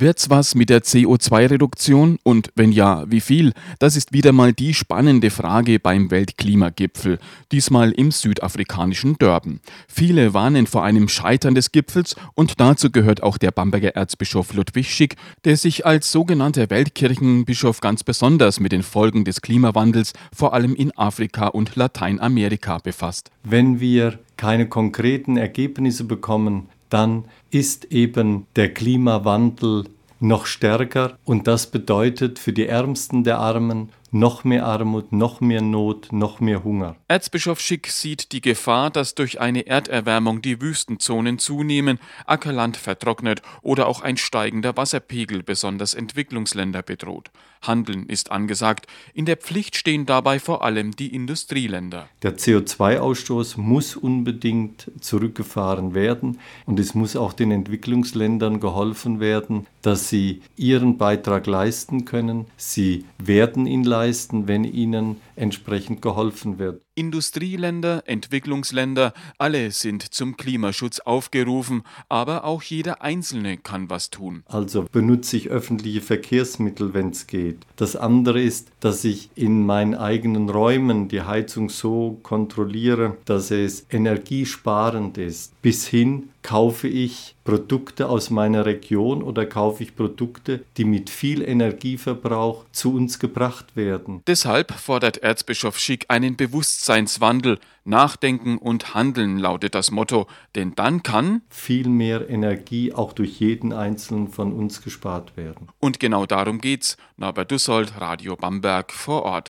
Wird's was mit der CO2-Reduktion und wenn ja, wie viel? Das ist wieder mal die spannende Frage beim Weltklimagipfel, diesmal im südafrikanischen Durban. Viele warnen vor einem Scheitern des Gipfels und dazu gehört auch der Bamberger Erzbischof Ludwig Schick, der sich als sogenannter Weltkirchenbischof ganz besonders mit den Folgen des Klimawandels vor allem in Afrika und Lateinamerika befasst. Wenn wir keine konkreten Ergebnisse bekommen, dann ist eben der Klimawandel noch stärker und das bedeutet für die Ärmsten der Armen noch mehr Armut, noch mehr Not, noch mehr Hunger. Erzbischof Schick sieht die Gefahr, dass durch eine Erderwärmung die Wüstenzonen zunehmen, Ackerland vertrocknet oder auch ein steigender Wasserpegel besonders Entwicklungsländer bedroht. Handeln ist angesagt. In der Pflicht stehen dabei vor allem die Industrieländer. Der CO2-Ausstoß muss unbedingt zurückgefahren werden und es muss auch den Entwicklungsländern geholfen werden, dass sie ihren Beitrag leisten können. Sie werden ihn leisten, wenn ihnen entsprechend geholfen wird. Industrieländer, Entwicklungsländer, alle sind zum Klimaschutz aufgerufen, aber auch jeder Einzelne kann was tun. Also benutze ich öffentliche Verkehrsmittel, wenn es geht. Das andere ist, dass ich in meinen eigenen Räumen die Heizung so kontrolliere, dass es energiesparend ist. Bis hin kaufe ich Produkte aus meiner Region oder kaufe ich Produkte, die mit viel Energieverbrauch zu uns gebracht werden. Deshalb fordert Erzbischof Schick einen Bewusstseinswandel. Nachdenken und Handeln lautet das Motto, denn dann kann viel mehr Energie auch durch jeden Einzelnen von uns gespart werden. Und genau darum geht's. Norbert Dussold, Radio Bamberg vor Ort.